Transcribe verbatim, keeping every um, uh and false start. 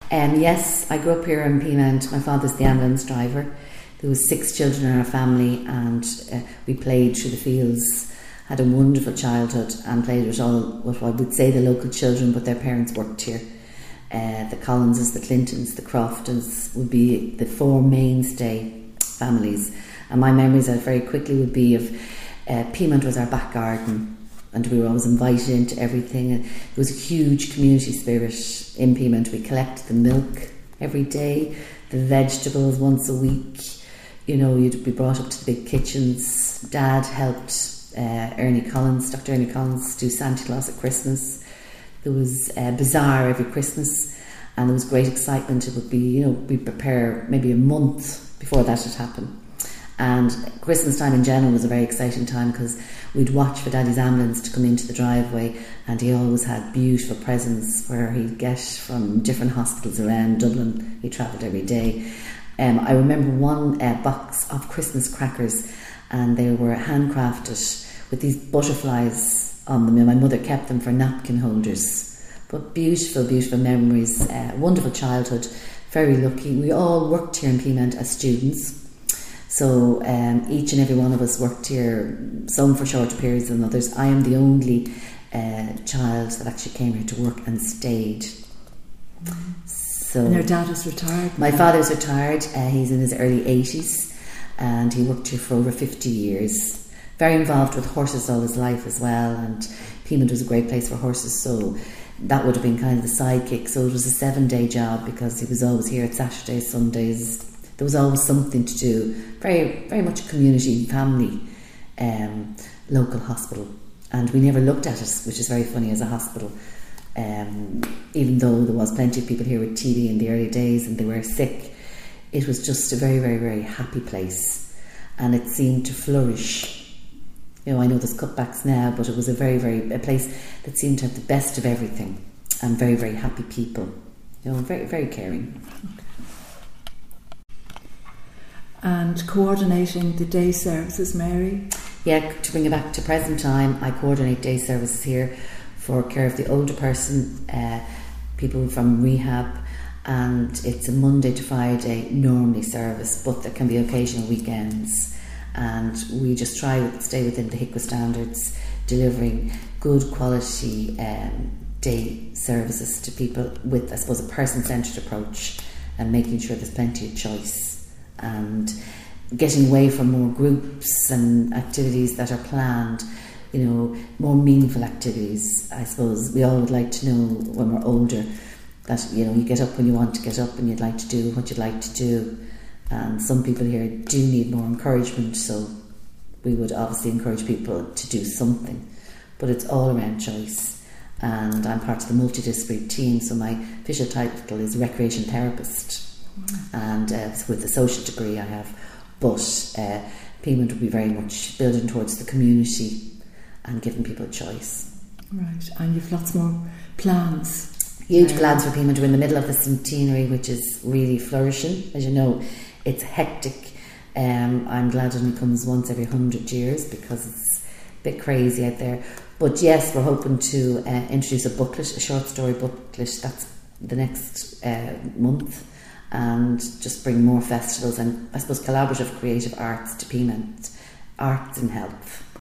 Um, yes, I grew up here in Peamount. My father's the ambulance driver. There was six children in our family, and uh, we played through the fields. Had a wonderful childhood and played with all what I would say the local children, but their parents worked here. Uh, the Collinses, the Clintons, the Croftons would be the four mainstay families. And my memories uh, very quickly would be of uh, Peamount was our back garden, and we were always invited into everything. And there was a huge community spirit in Peamount. We collected the milk every day, the vegetables once a week. You know, you'd be brought up to the big kitchens. Dad helped uh, Ernie Collins, Doctor Ernie Collins, do Santa Claus at Christmas. There was a bazaar every Christmas, and there was great excitement. It would be, you know, we'd prepare maybe a month before that had happened. And Christmas time in general was a very exciting time because we'd watch for Daddy's ambulance to come into the driveway, and he always had beautiful presents where he'd get from different hospitals around Dublin. He travelled every day. Um, I remember one uh, box of Christmas crackers, and they were handcrafted with these butterflies on them, and my mother kept them for napkin holders. But beautiful, beautiful memories, uh, wonderful childhood, very lucky. We all worked here in Peamount as students. So um, each and every one of us worked here, some for shorter periods than others. I am the only uh, child that actually came here to work and stayed. Mm. So and your dad was retired? My father's retired. Uh, he's in his early eighties, and he worked here for over fifty years. Very involved with horses all his life as well, and Peamount was a great place for horses, so that would have been kind of the sidekick. So it was a seven-day job because he was always here at Saturdays, Sundays. There was always something to do. Very, very much a community, family, um, local hospital. And we never looked at it, which is very funny, as a hospital. Um, even though there was plenty of people here with T B in the early days and they were sick, it was just a very, very, very happy place. And it seemed to flourish. You know, I know there's cutbacks now, but it was a very, very, a place that seemed to have the best of everything. And very, very happy people. You know, very, very caring. And coordinating the day services, Mary? Yeah, to bring it back to present time, I coordinate day services here for care of the older person, uh, people from rehab, and it's a Monday to Friday normally service, but there can be occasional weekends, and we just try to stay within the H I C W A standards, delivering good quality um, day services to people with, I suppose, a person-centred approach, and making sure there's plenty of choice, and getting away from more groups and activities that are planned, you know, more meaningful activities. I suppose we all would like to know when we're older that, you know, you get up when you want to get up and you'd like to do what you'd like to do. And some people here do need more encouragement, so we would obviously encourage people to do something. But it's all around choice. And I'm part of the multidisciplinary team, so my official title is recreation therapist. And uh, with the social degree I have, but uh, Peamount will be very much building towards the community and giving people a choice. Right, and you've lots more plans. Huge um, plans for Peamount. We're in the middle of the centenary, which is really flourishing. As you know, it's hectic. Um, I'm glad it only comes once every hundred years because it's a bit crazy out there. But yes, we're hoping to uh, introduce a booklet, a short story booklet. That's the next uh, month. And just bring more festivals and, I suppose, collaborative creative arts to Peamount. Arts and health.